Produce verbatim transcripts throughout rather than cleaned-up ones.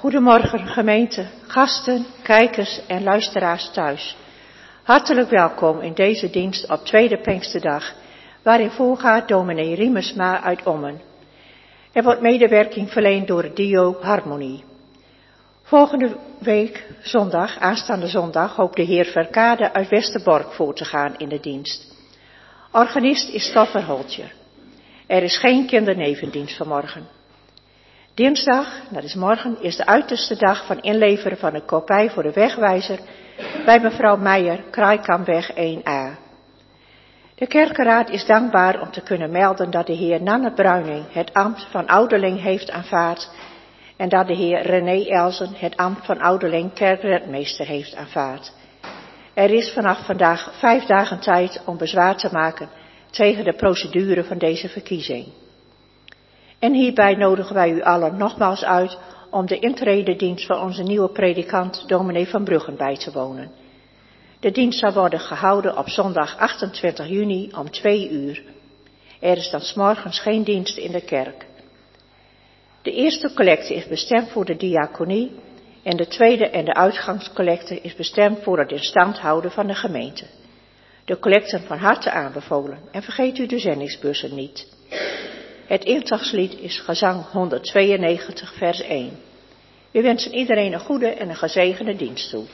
Goedemorgen gemeente, gasten, kijkers en luisteraars thuis. Hartelijk welkom in deze dienst op tweede Pinksterdag, waarin voorgaat dominee Riemersma uit Ommen. Er wordt medewerking verleend door het Dio Harmonie. Volgende week, zondag, aanstaande zondag, hoopt de heer Verkade uit Westerbork voor te gaan in de dienst. Organist is Stoffer Holtje. Er is geen kindernevendienst vanmorgen. Dinsdag, dat is morgen, is de uiterste dag van inleveren van een kopij voor de wegwijzer bij mevrouw Meijer, Kraaikampweg één A. De kerkenraad is dankbaar om te kunnen melden dat de heer Nanne Bruining het ambt van ouderling heeft aanvaard en dat de heer René Elsen het ambt van ouderling kerkredmeester heeft aanvaard. Er is vanaf vandaag vijf dagen tijd om bezwaar te maken tegen de procedure van deze verkiezing. En hierbij nodigen wij u allen nogmaals uit om de intrededienst van onze nieuwe predikant dominee van Bruggen bij te wonen. De dienst zal worden gehouden op zondag achtentwintig juni om twee uur. Er is dan 's morgens geen dienst in de kerk. De eerste collecte is bestemd voor de diaconie en de tweede en de uitgangscollecte is bestemd voor het in stand houden van de gemeente. De collecten van harte aanbevolen en vergeet u de zendingsbussen niet. Het intagslied is gezang honderdtweeënnegentig vers één. We wensen iedereen een goede en een gezegende dienst toe.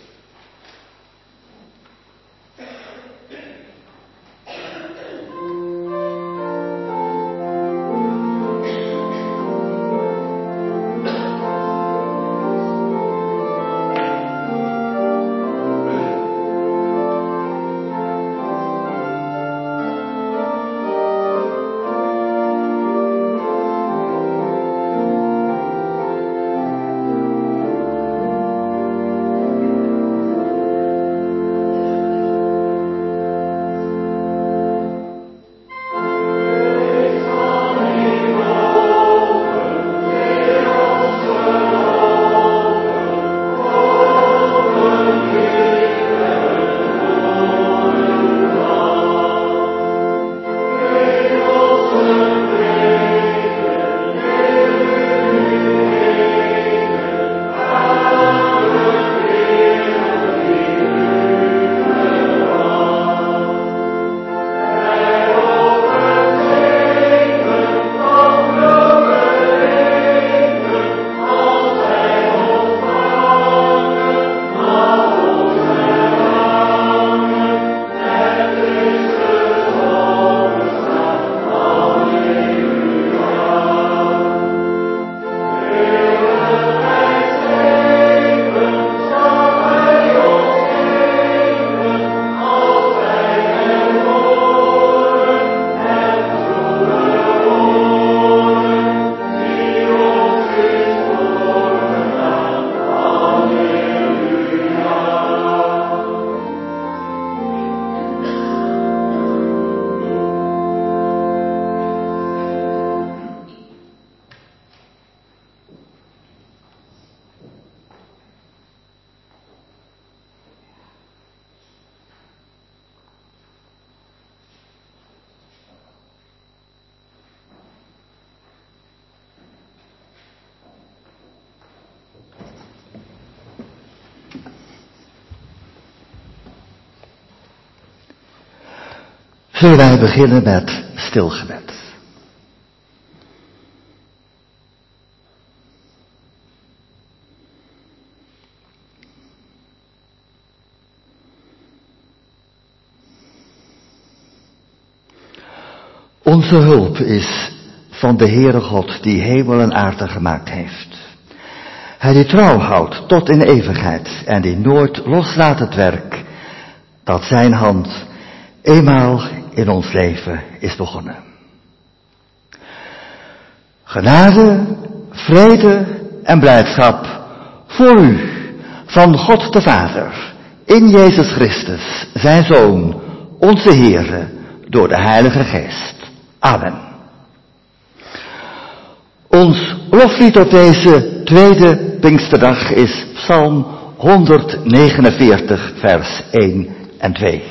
Zullen wij beginnen met stilgebed. Onze hulp is van de Heere God die hemel en aarde gemaakt heeft. Hij die trouw houdt tot in eeuwigheid en die nooit loslaat het werk dat zijn hand eenmaal in ons leven is begonnen. Genade, vrede en blijdschap voor u van God de Vader in Jezus Christus, zijn Zoon, onze Heere, door de Heilige Geest. Amen. Ons loflied op deze tweede Pinksterdag is Psalm honderdnegenenveertig, vers één en twee.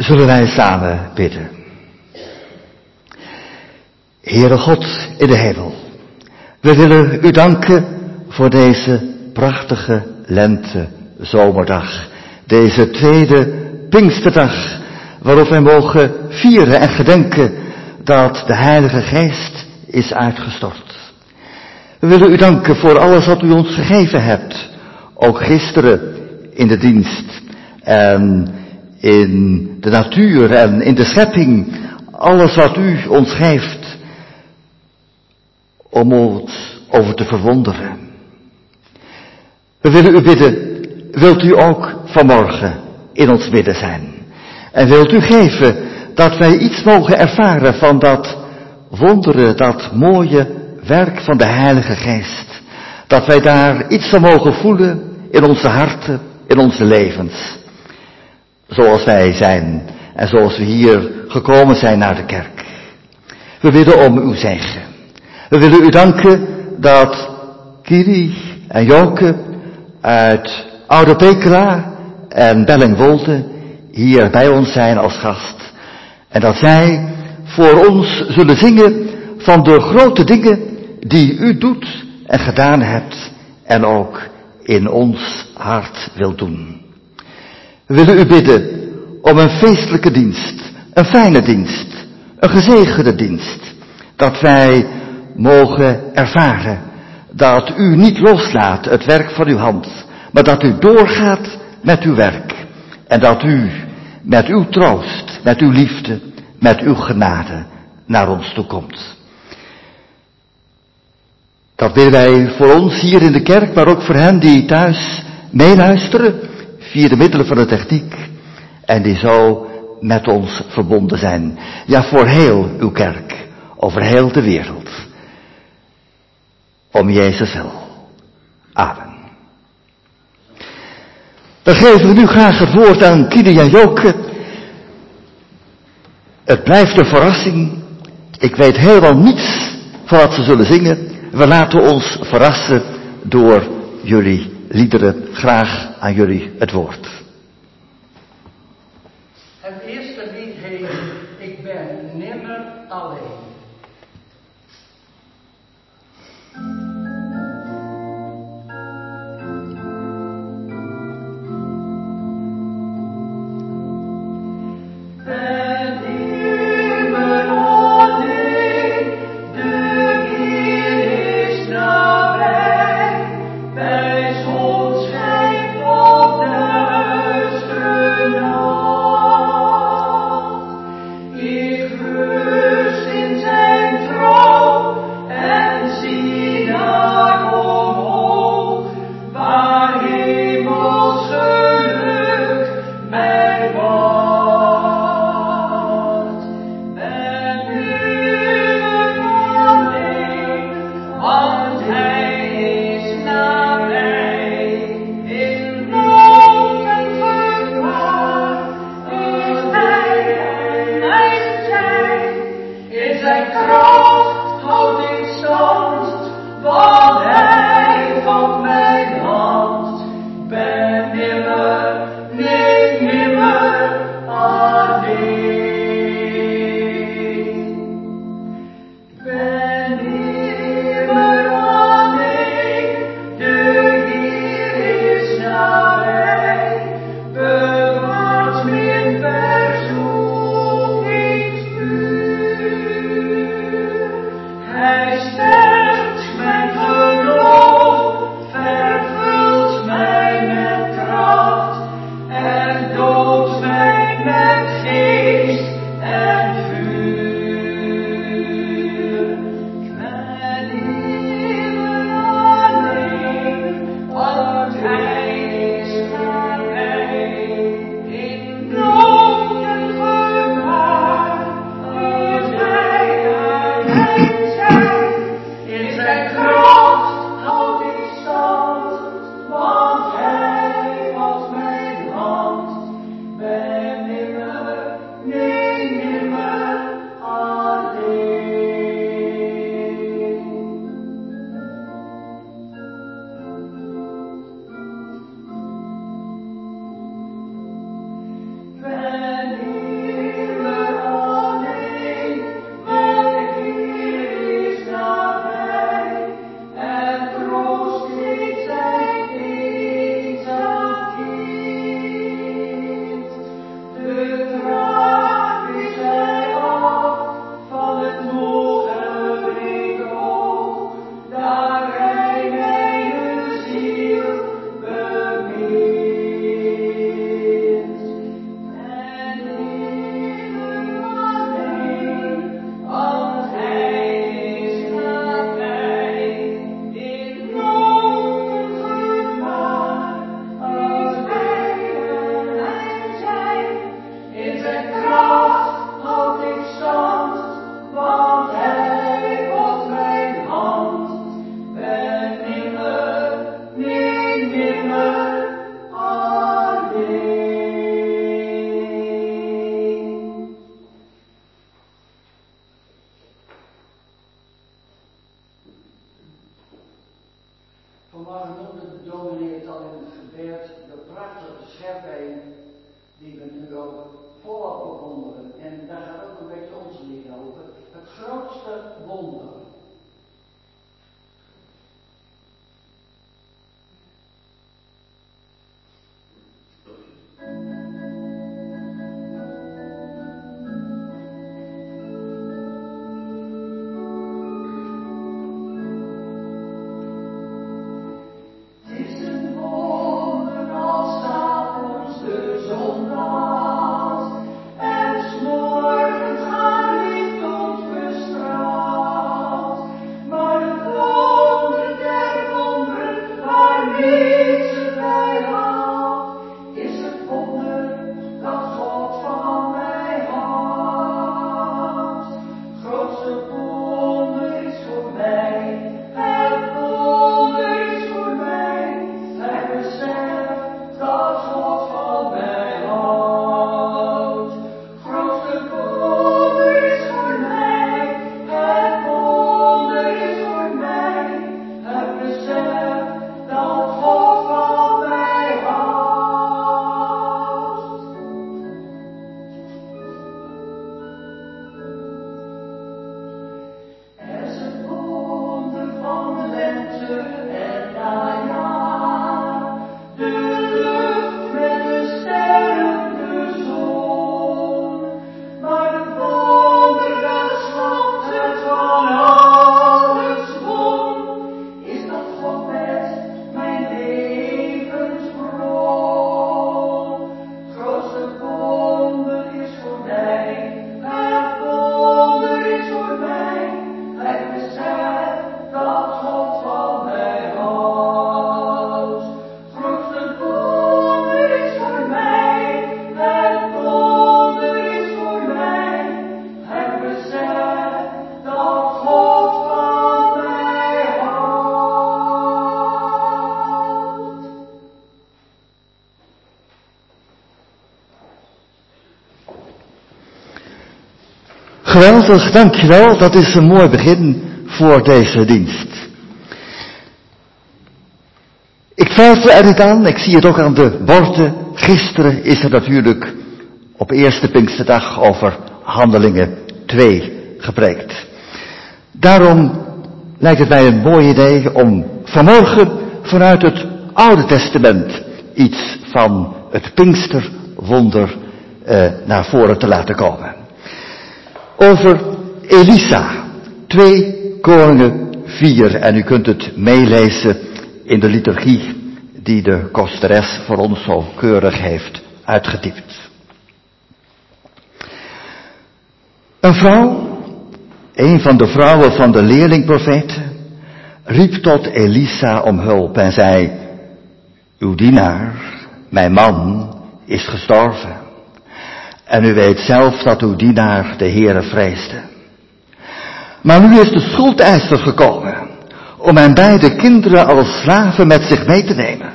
Zullen wij samen bidden. Heere God in de hemel, we willen u danken voor deze prachtige lente zomerdag. Deze tweede Pinksterdag, waarop wij mogen vieren en gedenken dat de Heilige Geest is uitgestort. We willen u danken voor alles wat u ons gegeven hebt. Ook gisteren in de dienst en in de natuur en in de schepping. Alles wat u ons geeft om ons over te verwonderen. We willen u bidden, wilt u ook vanmorgen in ons midden zijn? En wilt u geven dat wij iets mogen ervaren van dat wonderen, dat mooie werk van de Heilige Geest. Dat wij daar iets van mogen voelen in onze harten, in onze levens. Zoals wij zijn en zoals we hier gekomen zijn naar de kerk. We willen om uw zegen. We willen u danken dat Kiri en Joke uit Oude Pekela en Bellingwolde hier bij ons zijn als gast. En dat zij voor ons zullen zingen van de grote dingen die u doet en gedaan hebt en ook in ons hart wilt doen. We willen u bidden om een feestelijke dienst, een fijne dienst, een gezegende dienst. Dat wij mogen ervaren dat u niet loslaat het werk van uw hand, maar dat u doorgaat met uw werk. En dat u met uw troost, met uw liefde, met uw genade naar ons toe komt. Dat willen wij voor ons hier in de kerk, maar ook voor hen die thuis meeluisteren via de middelen van de techniek en die zo met ons verbonden zijn. Ja, voor heel uw kerk, over heel de wereld. Om Jezus wil. Amen. Dan geven we nu graag het woord aan Kili en Joke. Het blijft een verrassing. Ik weet helemaal niets van wat ze zullen zingen. We laten ons verrassen door jullie liederen. Graag aan jullie het woord. Het eerste lied heet Ik ben nimmer alleen. Bij zon schijnt op de gepresenteerd de prachtige schepbenen die we nu ook volop bewonderen. En daar gaat ook een beetje ons lied over. Het grootste wonder. Geweldig, dankjewel. Dat is een mooi begin voor deze dienst. Ik twijfel er niet aan, ik zie het ook aan de borden. Gisteren is er natuurlijk op eerste Pinksterdag over Handelingen twee gepreekt. Daarom lijkt het mij een mooi idee om vanmorgen vanuit het Oude Testament iets van het Pinksterwonder eh, naar voren te laten komen. Over Elisa, twee Koningen vier, en u kunt het meelezen in de liturgie die de kosteres voor ons zo keurig heeft uitgetypt. Een vrouw, een van de vrouwen van de leerlingprofeten, riep tot Elisa om hulp en zei: uw dienaar, mijn man, is gestorven. En u weet zelf dat uw dienaar de Heere vreesde. Maar nu is de schuldeiser gekomen om mijn beide kinderen als slaven met zich mee te nemen.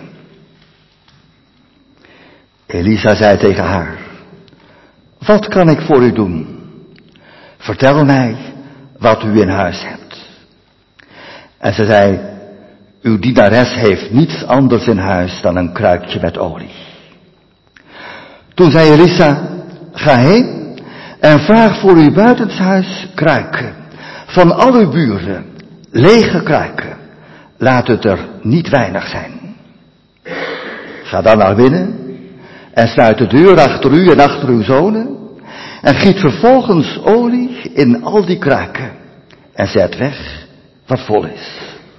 Elisa zei tegen haar: wat kan ik voor u doen? Vertel mij wat u in huis hebt. En ze zei: uw dienares heeft niets anders in huis dan een kruikje met olie. Toen zei Elisa: ga heen en vraag voor uw buitenshuis kruiken van al uw buren, lege kruiken. Laat het er niet weinig zijn. Ga dan naar binnen en sluit de deur achter u en achter uw zonen en giet vervolgens olie in al die kruiken en zet weg wat vol is.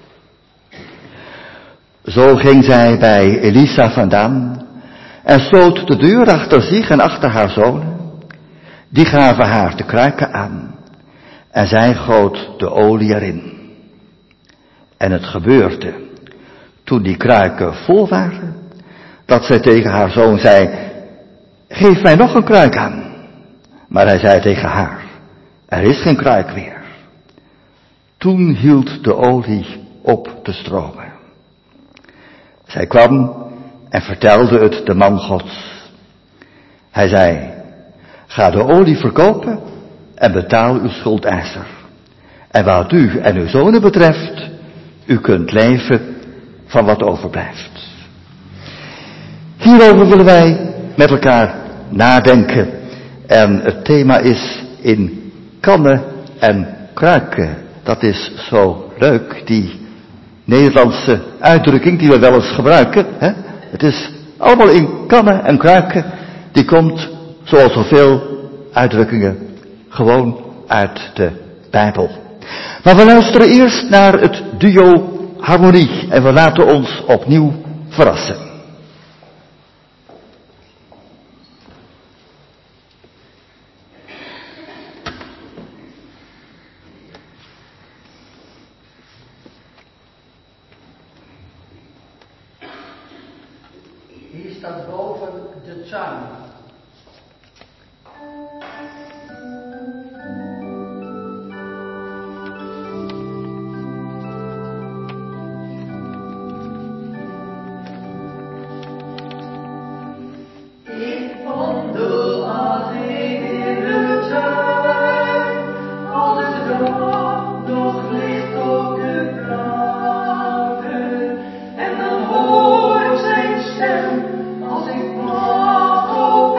Zo ging zij bij Elisa vandaan en sloot de deur achter zich en achter haar zonen. Die gaven haar de kruiken aan en zij goot de olie erin. En het gebeurde, toen die kruiken vol waren, dat zij tegen haar zoon zei: geef mij nog een kruik aan. Maar hij zei tegen haar: er is geen kruik meer. Toen hield de olie op te stromen. Zij kwam en vertelde het de man Gods. Hij zei: ga de olie verkopen en betaal uw schuldeiser. En wat u en uw zonen betreft, u kunt leven van wat overblijft. Hierover willen wij met elkaar nadenken. En het thema is in kannen en kruiken. Dat is zo leuk, die Nederlandse uitdrukking die we wel eens gebruiken. Hè? Het is allemaal in kannen en kruiken. Die komt, zoals zoveel uitdrukkingen, gewoon uit de Bijbel. Maar we luisteren eerst naar het duo Harmonie en we laten ons opnieuw verrassen. Hier staat boven de tuin. Ik wandel alleen in de tuin, als de dag nog ligt op de planken, en dan hoor ik zijn stem als ik wacht op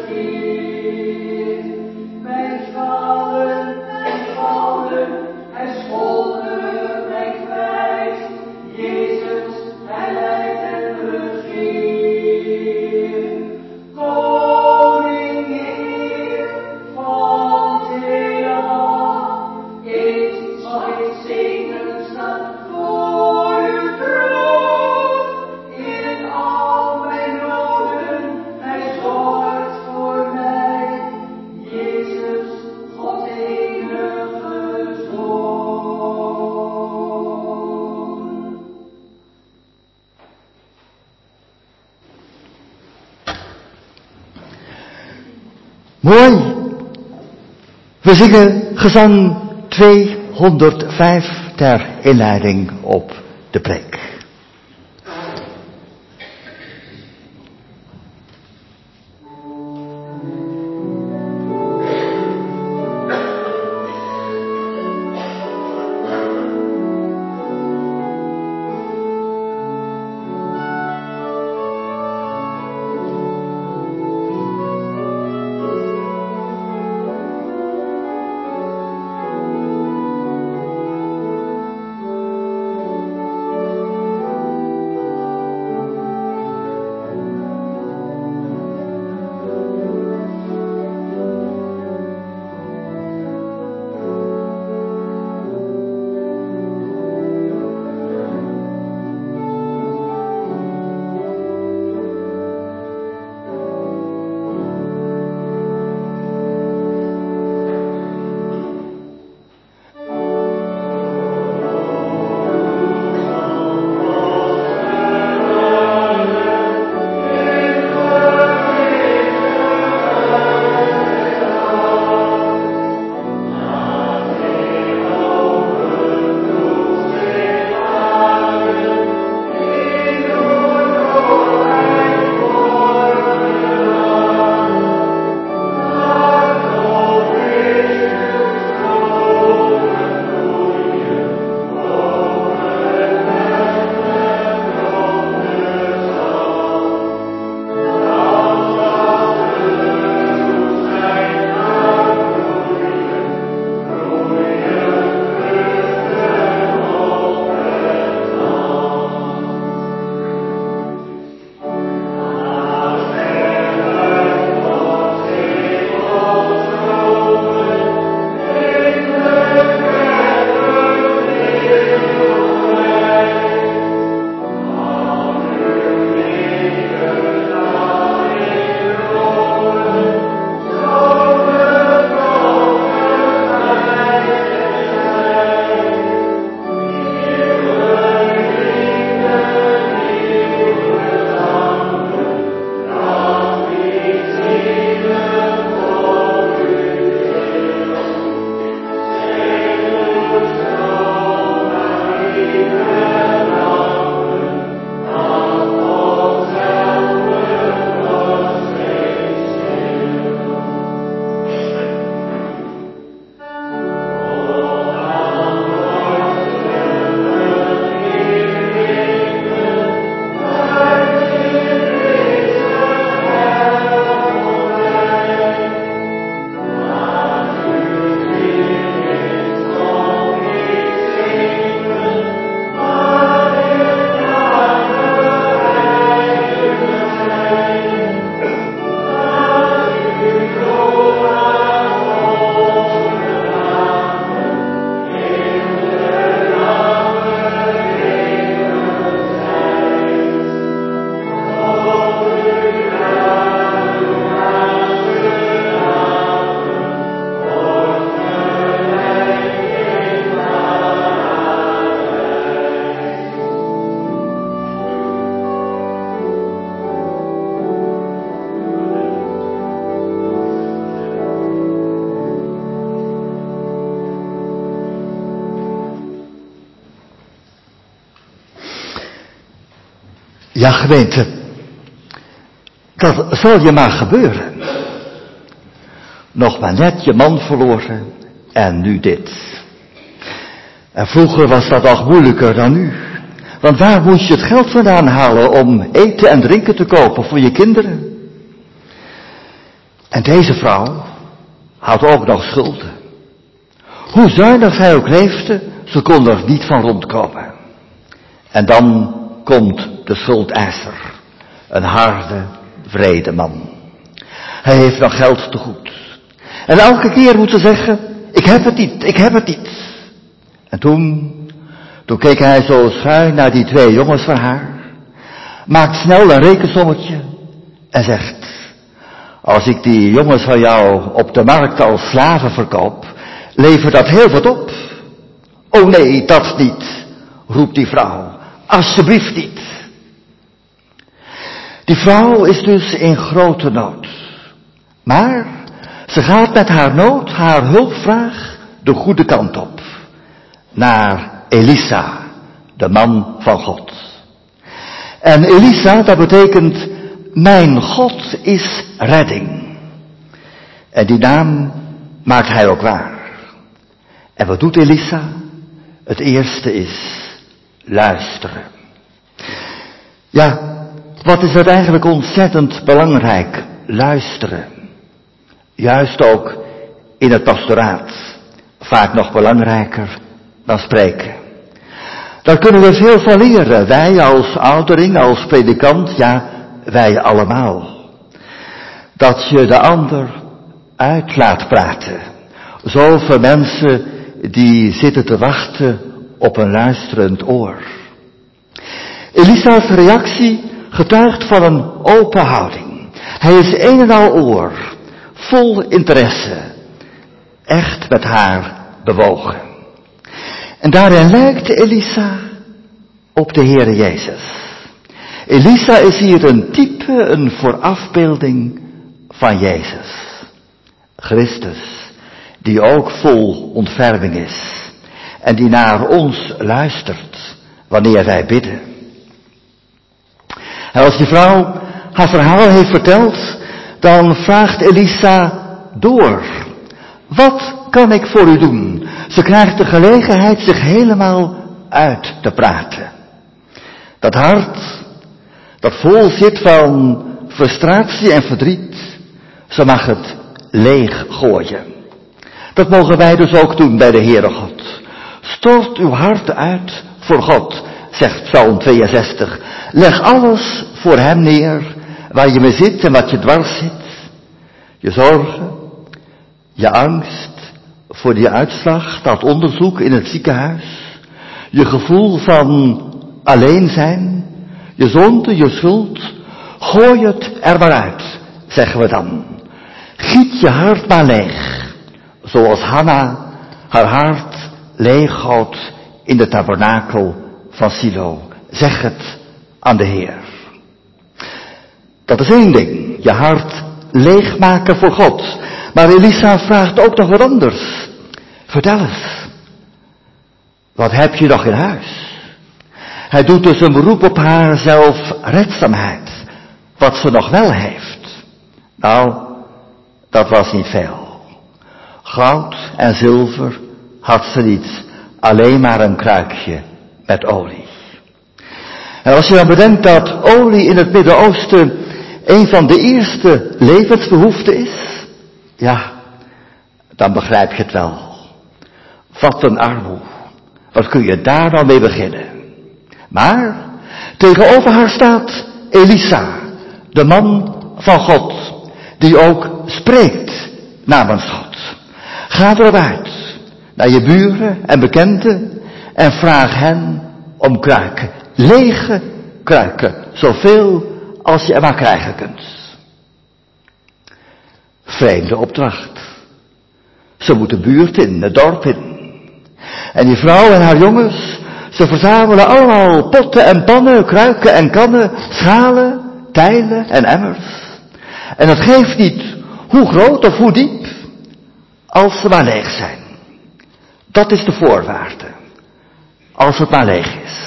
Mooi. We zingen gezang tweehonderdvijf ter inleiding op de preek. Ja, gemeente, dat zal je maar gebeuren. Nog maar net je man verloren en nu dit. En vroeger was dat nog moeilijker dan nu. Want waar moest je het geld vandaan halen om eten en drinken te kopen voor je kinderen? En deze vrouw had ook nog schulden. Hoe zuinig zij ook leefde, ze kon er niet van rondkomen. En dan komt de schuldeiser. Een harde, wrede man. Hij heeft nog geld te goed. En elke keer moet ze zeggen, ik heb het niet, ik heb het niet. En toen, toen keek hij zo schuin naar die twee jongens van haar. Maakt snel een rekensommetje. En zegt, als ik die jongens van jou op de markt als slaven verkoop, levert dat heel wat op. Oh nee, dat niet, roept die vrouw. Alsjeblieft niet. Die vrouw is dus in grote nood. Maar ze gaat met haar nood, haar hulpvraag, de goede kant op. Naar Elisa, de man van God. En Elisa, dat betekent, mijn God is redding. En die naam maakt hij ook waar. En wat doet Elisa? Het eerste is luisteren. Ja, wat is dat eigenlijk ontzettend belangrijk? Luisteren. Juist ook in het pastoraat. Vaak nog belangrijker dan spreken. Daar kunnen we veel van leren. Wij als ouderling, als predikant, ja, wij allemaal. Dat je de ander uit laat praten. Zoveel mensen die zitten te wachten op een luisterend oor. Elisa's reactie getuigt van een open houding. Hij is een en al oor, vol interesse, echt met haar bewogen. En daarin lijkt Elisa op de Heere Jezus. Elisa is hier een type, een voorafbeelding van Jezus. Christus, die ook vol ontferming is en die naar ons luistert wanneer wij bidden. En als die vrouw haar verhaal heeft verteld, dan vraagt Elisa door. Wat kan ik voor u doen? Ze krijgt de gelegenheid zich helemaal uit te praten. Dat hart, dat vol zit van frustratie en verdriet, ze mag het leeg gooien. Dat mogen wij dus ook doen bij de Heere God. Stort uw hart uit voor God, zegt Psalm tweeënzestig. Leg alles voor hem neer, waar je mee zit en wat je dwars zit. Je zorgen, je angst voor die uitslag, dat onderzoek in het ziekenhuis. Je gevoel van alleen zijn, je zonde, je schuld. Gooi het er maar uit, zeggen we dan. Giet je hart maar leeg, zoals Hanna haar hart leeghoudt in de tabernakel van Silo. Zeg het aan de Heer. Dat is één ding, je hart leegmaken voor God. Maar Elisa vraagt ook nog wat anders. Vertel eens, wat heb je nog in huis? Hij doet dus een beroep op haar zelfredzaamheid, wat ze nog wel heeft. Nou, dat was niet veel. Goud en zilver had ze niet, alleen maar een kruikje met olie. En als je dan bedenkt dat olie in het Midden-Oosten een van de eerste levensbehoeften is, ja, dan begrijp je het wel. Wat een armoe. Wat kun je daar nou mee beginnen? Maar tegenover haar staat Elisa, de man van God, die ook spreekt namens God. Ga erop uit naar je buren en bekenden en vraag hen om kruiken. Lege kruiken, zoveel als je er maar krijgen kunt. Vreemde opdracht. Ze moeten buurt in, het dorp in. En die vrouw en haar jongens, ze verzamelen allemaal potten en pannen, kruiken en kannen, schalen, tijlen en emmers. En het geeft niet hoe groot of hoe diep, als ze maar leeg zijn. Dat is de voorwaarde. Als het maar leeg is.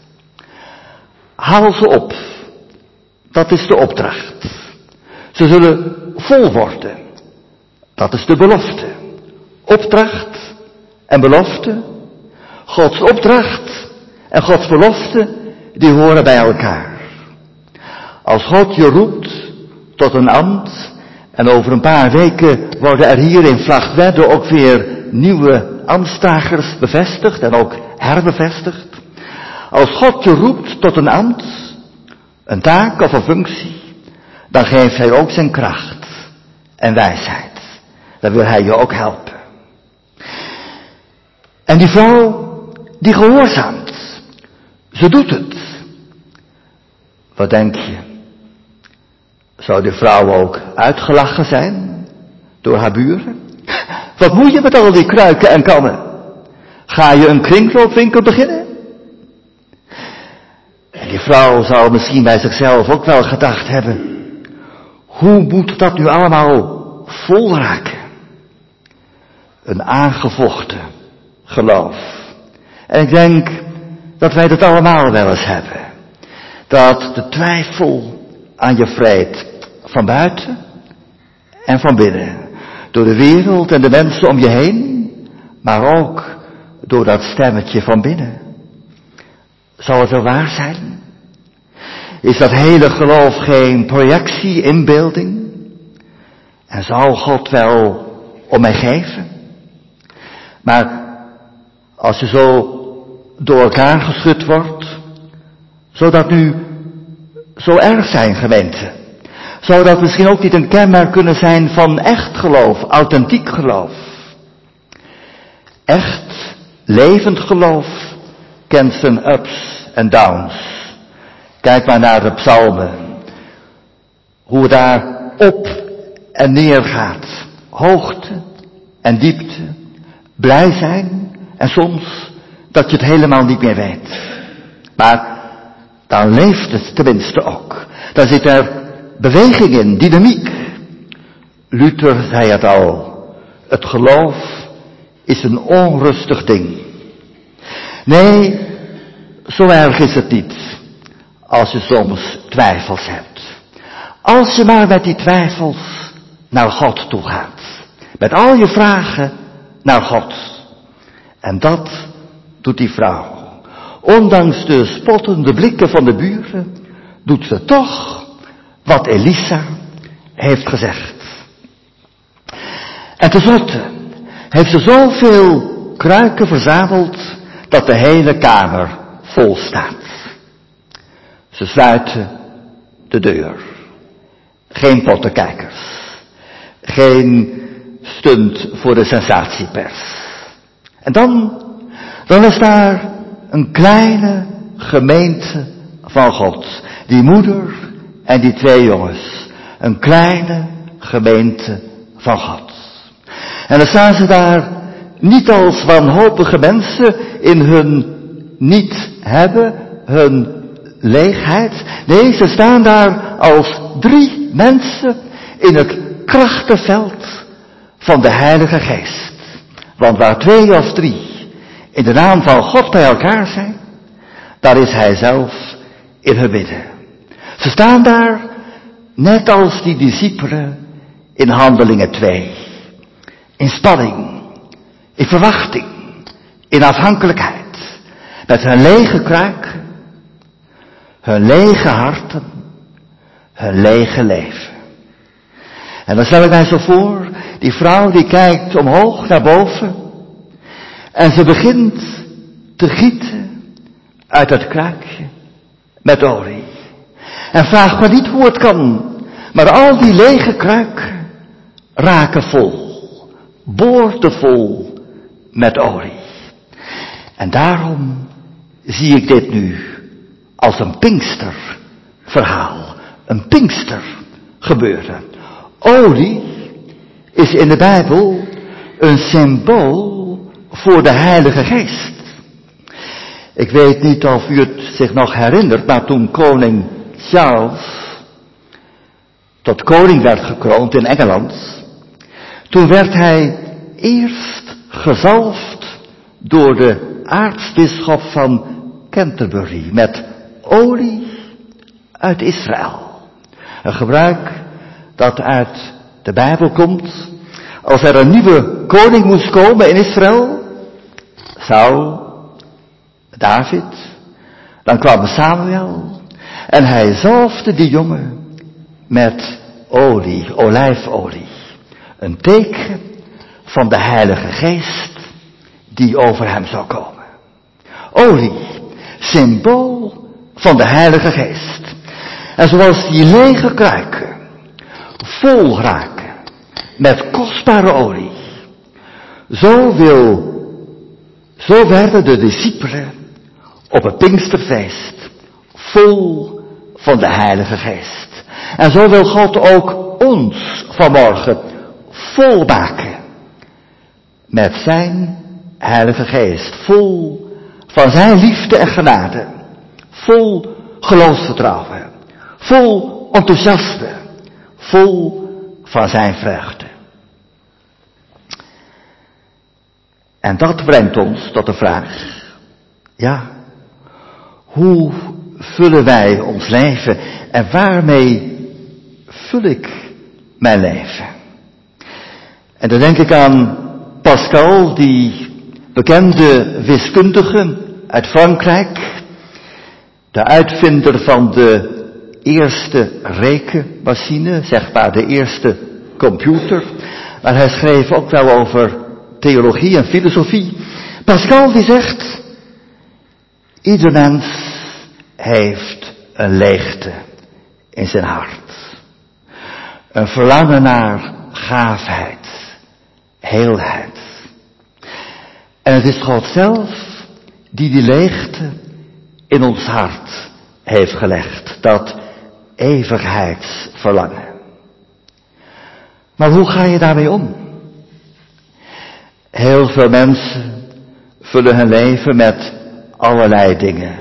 Haal ze op. Dat is de opdracht. Ze zullen vol worden. Dat is de belofte. Opdracht en belofte. Gods opdracht en Gods belofte, die horen bij elkaar. Als God je roept tot een ambt En over een paar weken worden er hier in Vlagtwedde ook weer nieuwe ambtsdragers bevestigd en ook herbevestigd. Als God je roept tot een ambt, een taak of een functie, dan geeft hij ook zijn kracht en wijsheid. Dan wil hij je ook helpen. En die vrouw, die gehoorzaamt. Ze doet het. Wat denk je? Zou die vrouw ook uitgelachen zijn door haar buren? Wat moet je met al die kruiken en kannen? Ga je een kringloopwinkel beginnen? En die vrouw zou misschien bij zichzelf ook wel gedacht hebben: hoe moet dat nu allemaal vol raken? Een aangevochten geloof. En ik denk dat wij dat allemaal wel eens hebben. Dat de twijfel aan je vreet van buiten en van binnen. Door de wereld en de mensen om je heen, maar ook door dat stemmetje van binnen. Zou het wel waar zijn? Is dat hele geloof geen projectie, inbeelding? En zou God wel om mij geven? Maar als je zo door elkaar geschud wordt, zou dat nu zo erg zijn, gemeente? Zou dat misschien ook niet een kenmerk kunnen zijn van echt geloof, authentiek geloof? Echt, levend geloof kent zijn ups en downs. Kijk maar naar de psalmen. Hoe het daar op en neer gaat. Hoogte en diepte. Blij zijn en soms dat je het helemaal niet meer weet. Maar dan leeft het tenminste ook. Dan zit er beweging in, dynamiek. Luther zei het al. Het geloof is een onrustig ding. Nee, zo erg is het niet. Als je soms twijfels hebt. Als je maar met die twijfels naar God toe gaat. Met al je vragen naar God. En dat doet die vrouw. Ondanks de spottende blikken van de buren, doet ze toch wat Elisa heeft gezegd. En tenslotte heeft ze zoveel kruiken verzameld dat de hele kamer vol staat. Ze sluiten de deur. Geen pottenkijkers. Geen stunt voor de sensatiepers. En dan, dan is daar een kleine gemeente van God. Die moeder en die twee jongens. Een kleine gemeente van God. En dan staan ze daar niet als wanhopige mensen in hun niet hebben, hun leegheid. Nee, ze staan daar als drie mensen in het krachtenveld van de Heilige Geest. Want waar twee of drie in de naam van God bij elkaar zijn, daar is Hij zelf in hun midden. Ze staan daar net als die discipelen in Handelingen twee. In spanning, in verwachting, in afhankelijkheid. Met hun lege kruiken, hun lege harten, hun lege leven. En dan stel ik mij zo voor, die vrouw die kijkt omhoog naar boven. En ze begint te gieten uit het kruikje met olie. En vraagt maar niet hoe het kan, maar al die lege kruiken raken vol. Boordevol met olie. En daarom zie ik dit nu als een Pinksterverhaal. Een Pinkstergebeuren. Olie is in de Bijbel een symbool voor de Heilige Geest. Ik weet niet of u het zich nog herinnert, maar toen koning Charles tot koning werd gekroond in Engeland, toen werd hij eerst gezalfd door de aartsbisschop van Canterbury met olie uit Israël. Een gebruik dat uit de Bijbel komt. Als er een nieuwe koning moest komen in Israël, Saul, David, dan kwam Samuel en hij zalfde die jongen met olie, olijfolie. Een teken van de Heilige Geest die over hem zou komen. Olie, symbool van de Heilige Geest. En zoals die lege kruiken vol raken met kostbare olie, zo wil, zo werden de discipelen op het Pinksterfeest vol van de Heilige Geest. En zo wil God ook ons vanmorgen vol maken met zijn Heilige Geest. Vol van zijn liefde en genade. Vol geloofsvertrouwen. Vol enthousiasme. Vol van zijn vreugde. En dat brengt ons tot de vraag. Ja, hoe vullen wij ons leven en waarmee vul ik mijn leven? En dan denk ik aan Pascal, die bekende wiskundige uit Frankrijk, de uitvinder van de eerste rekenmachine, zeg maar de eerste computer, maar hij schreef ook wel over theologie en filosofie. Pascal die zegt, ieder mens heeft een leegte in zijn hart. Een verlangen naar gaafheid, heelheid. En het is God zelf die die leegte in ons hart heeft gelegd. Dat eeuwigheidsverlangen. Maar hoe ga je daarmee om? Heel veel mensen vullen hun leven met allerlei dingen.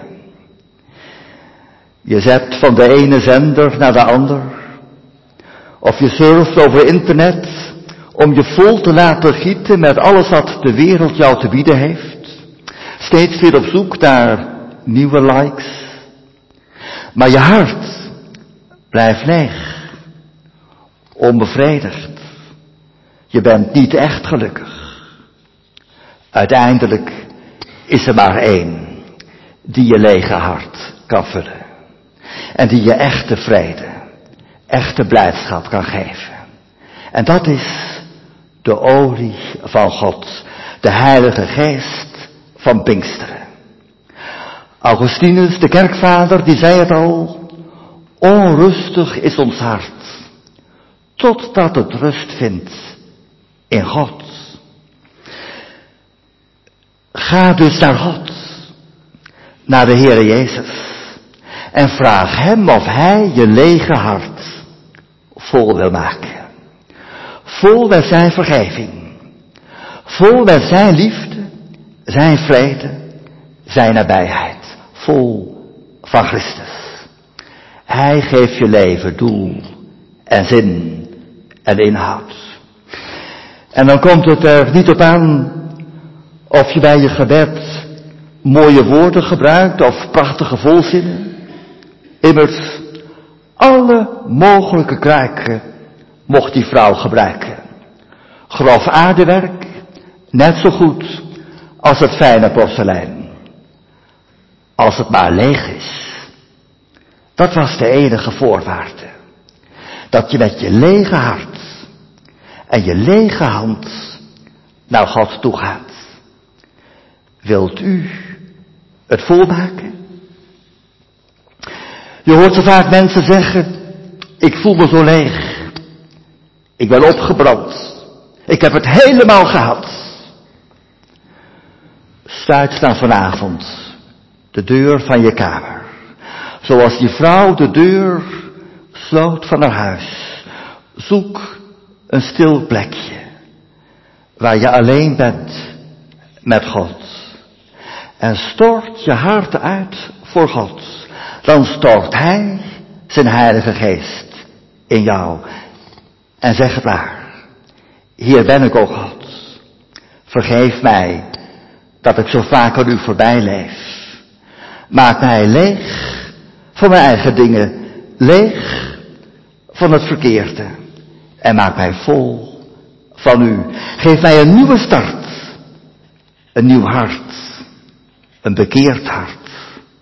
Je zet van de ene zender naar de ander. Of je surft over internet om je vol te laten gieten met alles wat de wereld jou te bieden heeft. Steeds weer op zoek naar nieuwe likes. Maar je hart blijft leeg. Onbevredigd. Je bent niet echt gelukkig. Uiteindelijk is er maar één die je lege hart kan vullen. En die je echte vrede, echte blijdschap kan geven. En dat is de olie van God, de Heilige Geest van Pinksteren. Augustinus, de kerkvader, die zei het al, onrustig is ons hart, totdat het rust vindt in God. Ga dus naar God, naar de Heere Jezus, en vraag hem of hij je lege hart vol wil maken. Vol met zijn vergeving. Vol met zijn liefde, zijn vrede, zijn nabijheid. Vol van Christus. Hij geeft je leven doel en zin en inhoud. En dan komt het er niet op aan of je bij je gebed mooie woorden gebruikt of prachtige volzinnen. Immers, alle mogelijke kruiken mocht die vrouw gebruiken. Grof aardewerk, net zo goed als het fijne porselein. Als het maar leeg is. Dat was de enige voorwaarde. Dat je met je lege hart en je lege hand naar God toe gaat. Wilt u het volmaken? Je hoort zo vaak mensen zeggen, ik voel me zo leeg. Ik ben opgebrand. Ik heb het helemaal gehad. Sluit dan vanavond de deur van je kamer. Zoals die vrouw de deur sloot van haar huis. Zoek een stil plekje. Waar je alleen bent met God. En stort je hart uit voor God. Dan stort hij zijn Heilige Geest in jou. En zeg het maar. Hier ben ik, o God. Vergeef mij dat ik zo vaak aan u voorbij leef. Maak mij leeg van mijn eigen dingen. Leeg van het verkeerde. En maak mij vol van u. Geef mij een nieuwe start. Een nieuw hart. Een bekeerd hart.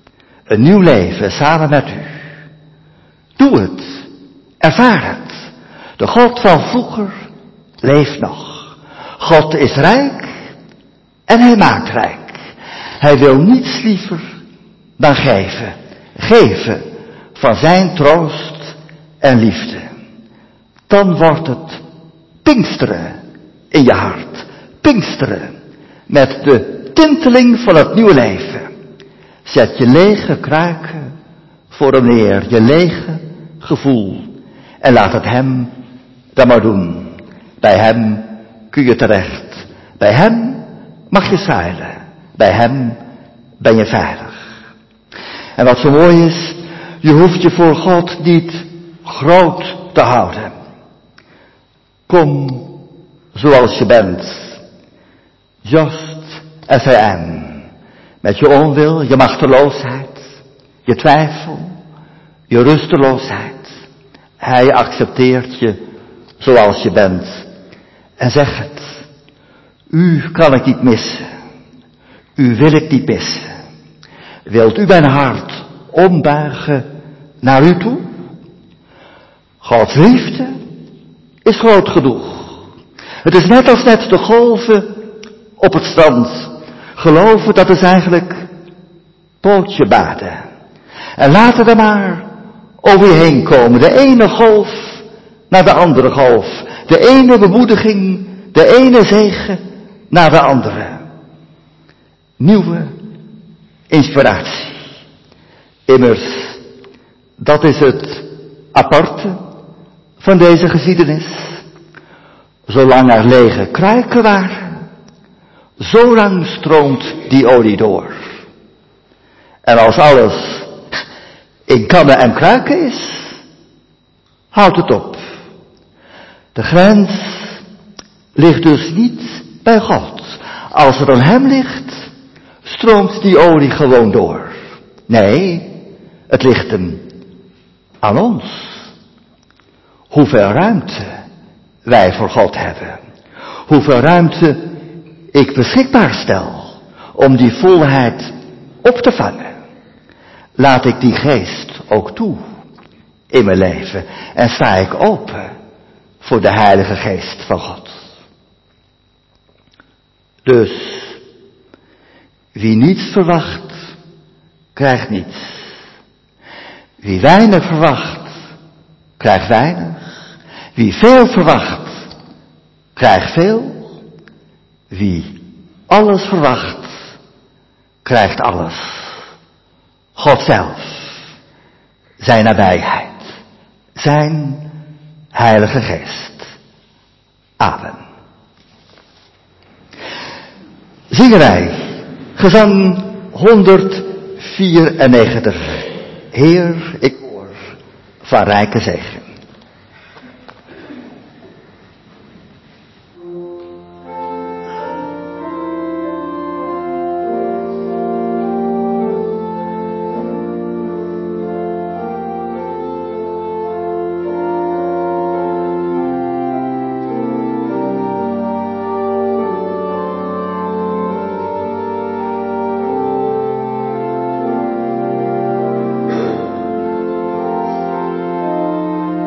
Een nieuw leven samen met u. Doe het. Ervaar het. De God van vroeger leeft nog. God is rijk en hij maakt rijk. Hij wil niets liever dan geven. Geven van zijn troost en liefde. Dan wordt het Pinksteren in je hart. Pinksteren met de tinteling van het nieuwe leven. Zet je lege kruiken voor hem neer, je lege gevoel. En laat het hem dan maar doen. Bij hem kun je terecht. Bij hem mag je schuilen. Bij hem ben je veilig. En wat zo mooi is, je hoeft je voor God niet groot te houden. Kom zoals je bent. Just as I am. Met je onwil, je machteloosheid, je twijfel, je rusteloosheid. Hij accepteert je zoals je bent. En zeg het. U kan ik niet missen. U wil ik niet missen. Wilt u mijn hart ombuigen naar u toe? Gods liefde is groot genoeg. Het is net als net de golven op het strand. Geloven, dat is eigenlijk pootje baden. En laten er maar over je heen komen. De ene golf naar de andere golf. De ene bemoediging, de ene zegen naar de andere. Nieuwe inspiratie. Immers, dat is het aparte van deze geschiedenis. Zolang er lege kruiken waren, zolang stroomt die olie door. En als alles in kannen en kruiken is, houdt het op. De grens ligt dus niet bij God. Als het aan hem ligt, stroomt die olie gewoon door. Nee, het ligt hem aan ons. Hoeveel ruimte wij voor God hebben. Hoeveel ruimte ik beschikbaar stel om die volheid op te vangen. Laat ik die geest ook toe in mijn leven. En sta ik open voor de Heilige Geest van God. Dus, wie niets verwacht, krijgt niets. Wie weinig verwacht, krijgt weinig. Wie veel verwacht, krijgt veel. Wie alles verwacht, krijgt alles. God zelf, zijn nabijheid, zijn Heilige Geest. Amen. Zingen wij gezang honderdvierennegentig. Heer, ik hoor van rijke zegen. Amen.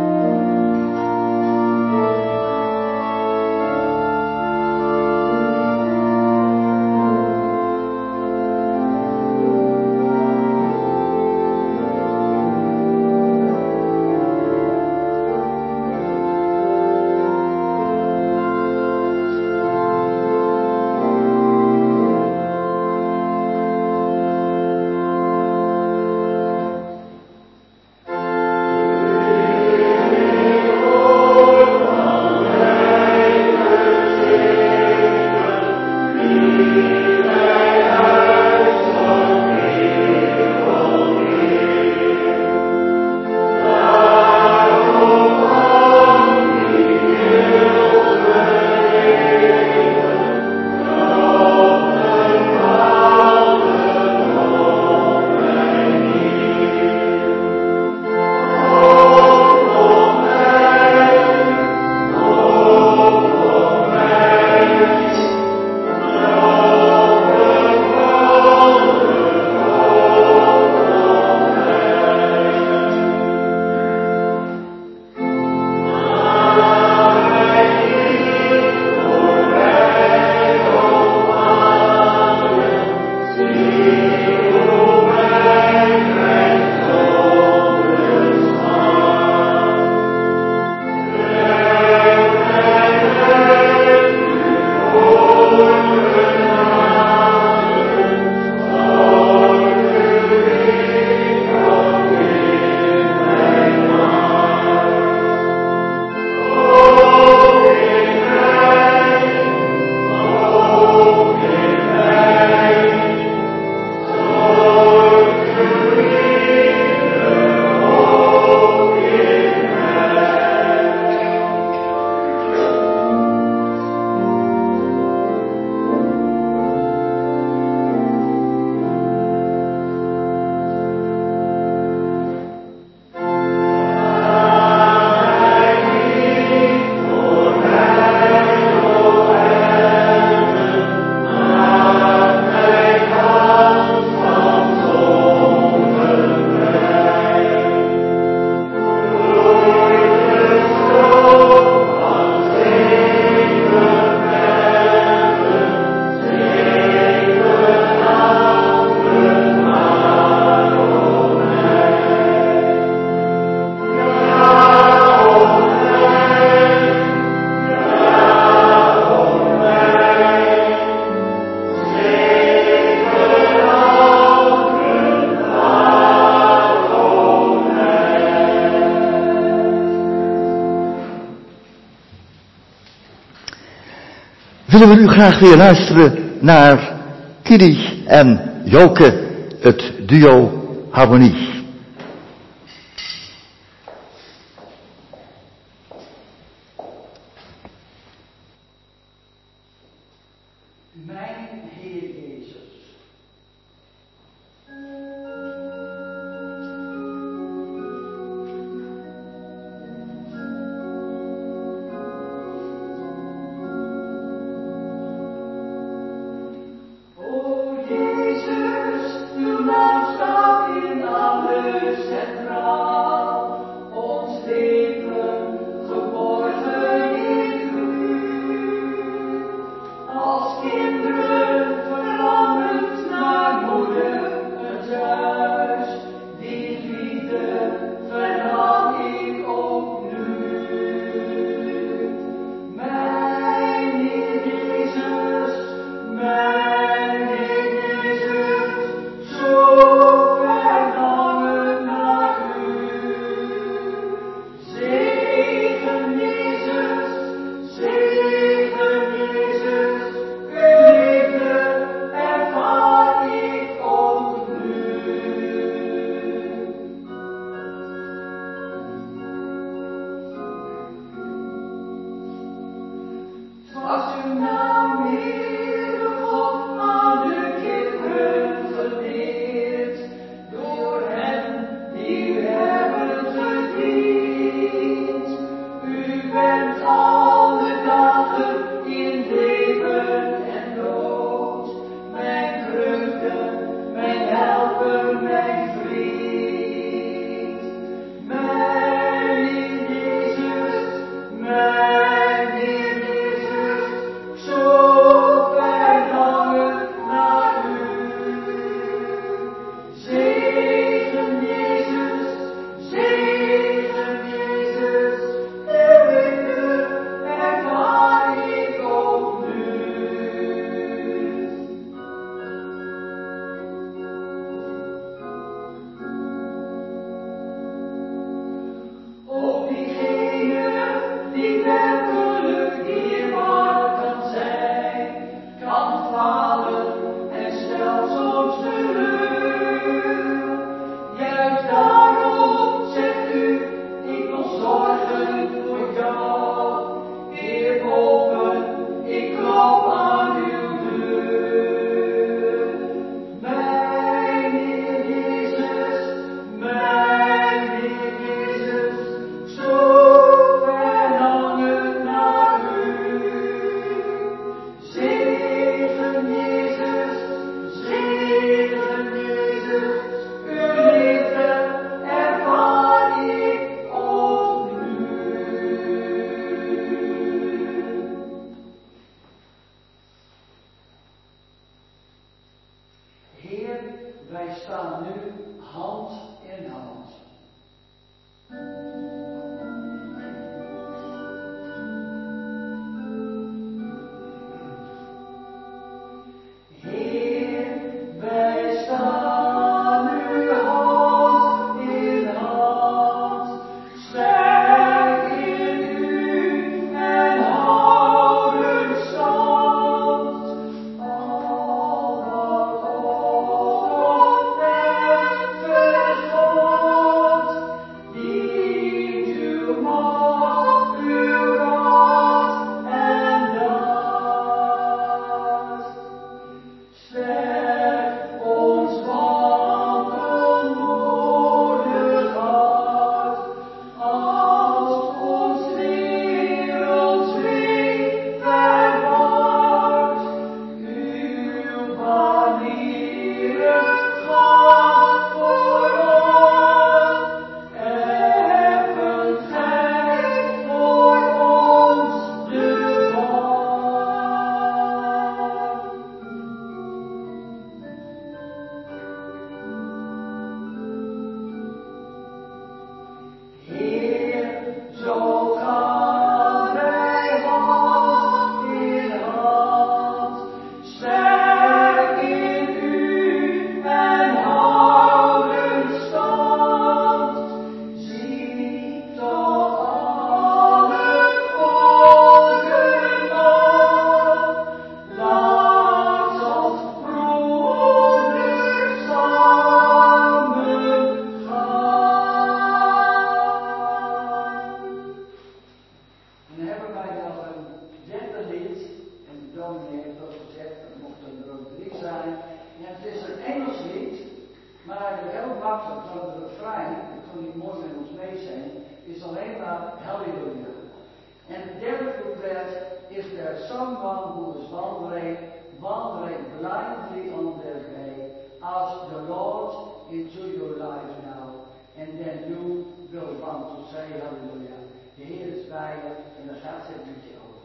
willen we nu graag weer luisteren naar Kili en Joke, het duo Harmonie. Mijn Heer Jezus. O Jezus, uw naam staat in alle maar halleluja. En het derde couplet is there someone who is wandering, wandering blindly on their way. Ask the Lord into your life now. And then you will want to say hallelujah. De Heer is bij je en dan gaat het met je over.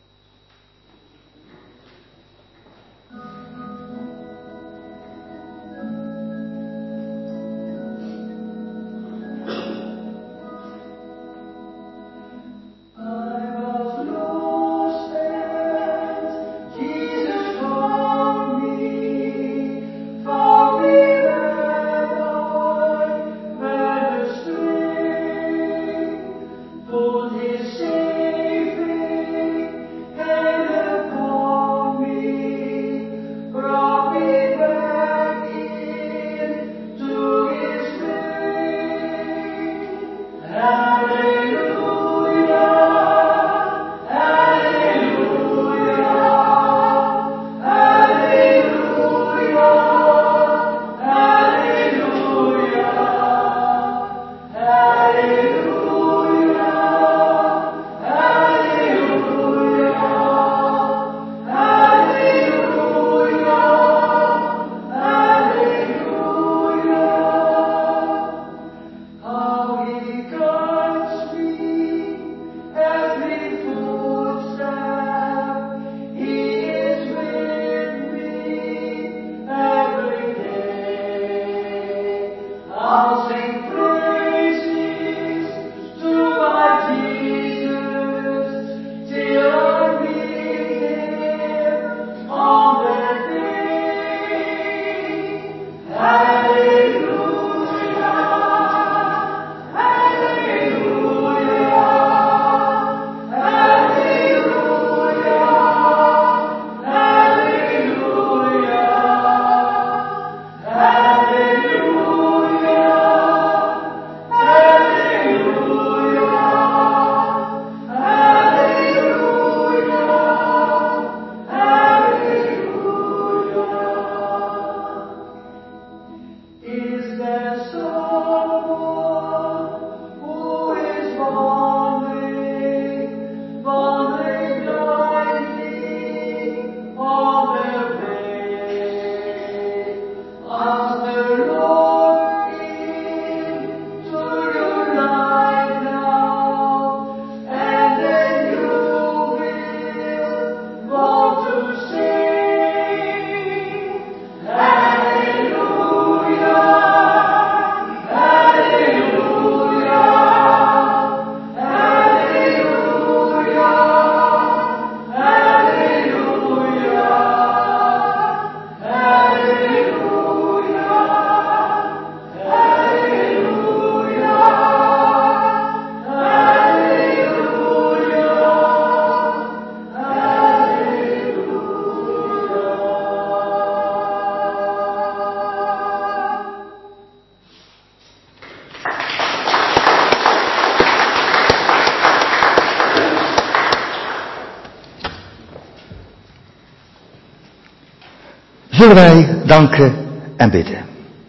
Zullen wij danken en bidden.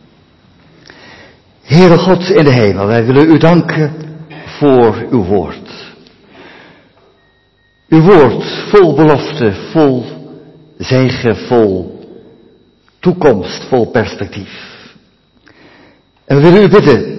Heere God in de hemel, wij willen u danken voor uw woord. Uw woord vol belofte, vol zegen, vol toekomst, vol perspectief. En we willen u bidden,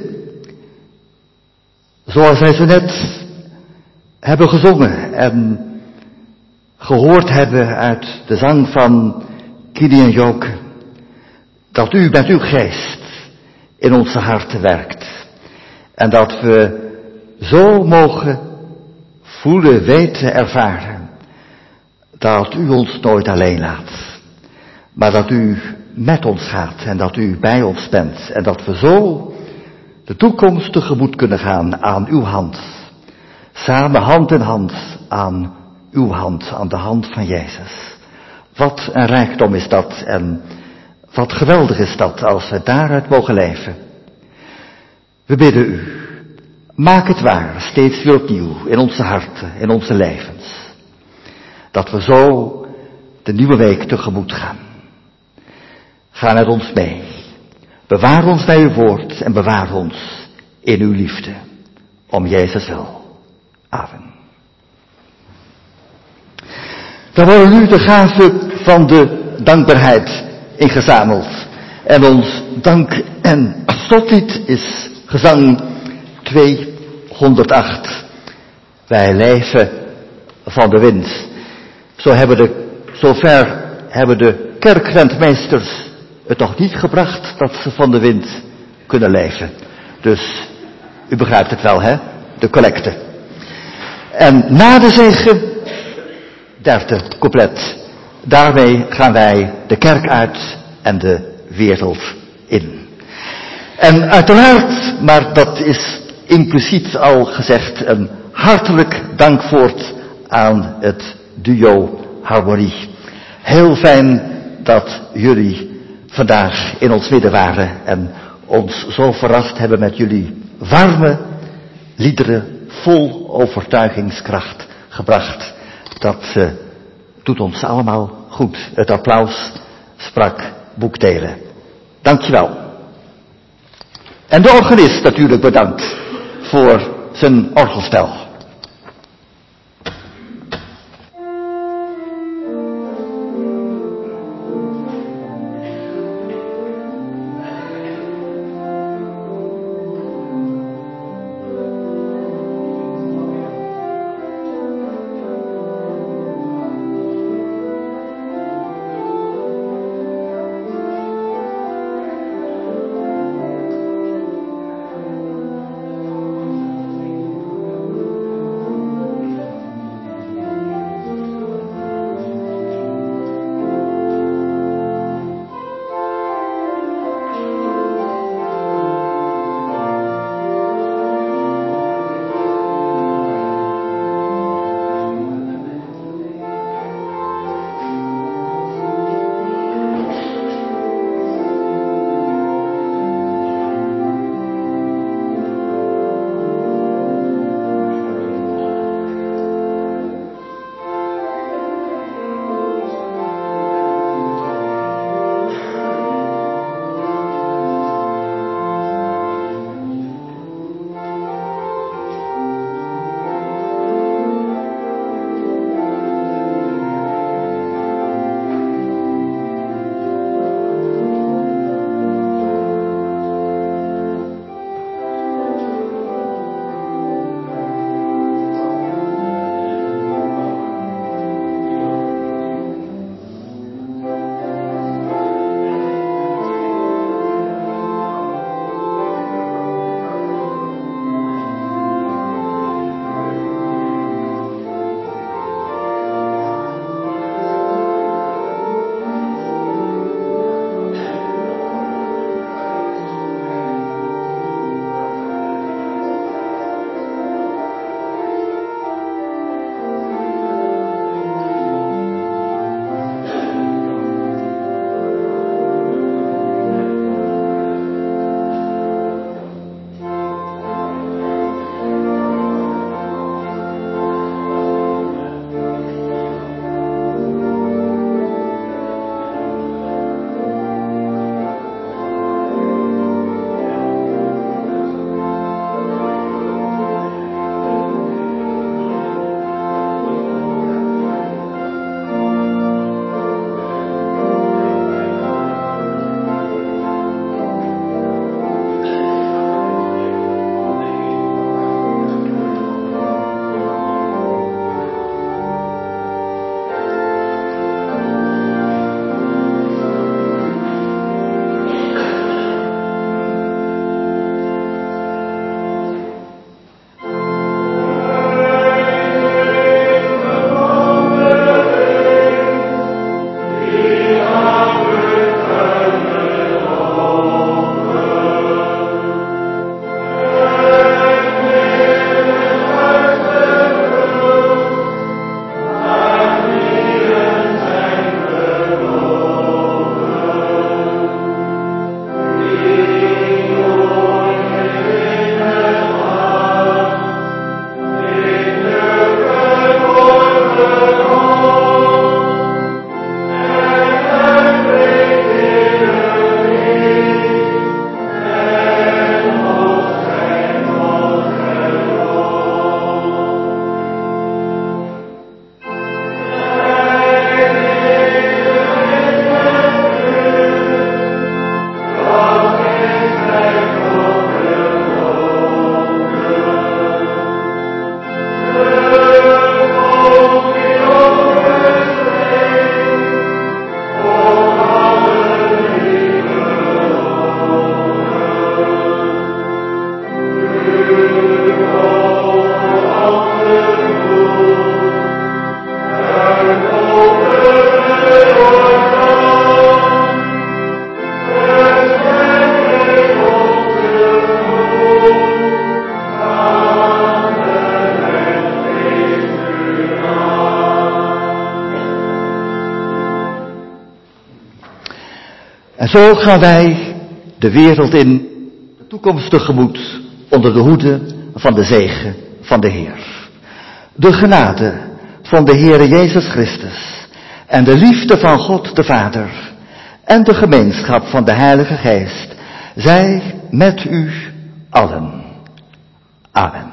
zoals wij zo net hebben gezongen en gehoord hebben uit de zang van Kili en Joke, dat u met uw geest in onze harten werkt. En dat we zo mogen voelen, weten, ervaren, dat u ons nooit alleen laat. Maar dat u met ons gaat en dat u bij ons bent. En dat we zo de toekomst tegemoet kunnen gaan aan uw hand. Samen hand in hand aan uw hand, aan de hand van Jezus. Wat een rijkdom is dat en wat geweldig is dat als we daaruit mogen leven. We bidden u, maak het waar, steeds weer opnieuw, in onze harten, in onze levens. Dat we zo de nieuwe week tegemoet gaan. Ga met ons mee. Bewaar ons bij uw woord en bewaar ons in uw liefde. Om Jezus wil. Amen. Daar worden nu de gaven van de dankbaarheid ingezameld. En ons dank- en slotlied is gezang tweehonderdacht. Wij leven van de wind. Zo hebben de, zover hebben de kerkrentmeesters het nog niet gebracht dat ze van de wind kunnen leven. Dus u begrijpt het wel, hè? De collecte. En na de zegen, derde couplet. Daarmee gaan wij de kerk uit en de wereld in. En uiteraard, maar dat is impliciet al gezegd, een hartelijk dankwoord aan het duo Harmonie. Heel fijn dat jullie vandaag in ons midden waren en ons zo verrast hebben met jullie warme liederen vol overtuigingskracht gebracht. Dat uh, doet ons allemaal goed. Het applaus sprak boekdelen. Dankjewel. En de organist natuurlijk bedankt voor zijn orgelspel. Thank you. En zo gaan wij de wereld in, de toekomst tegemoet, onder de hoede van de zegen van de Heer. De genade van de Heere Jezus Christus en de liefde van God de Vader en de gemeenschap van de Heilige Geest zij met u allen. Amen.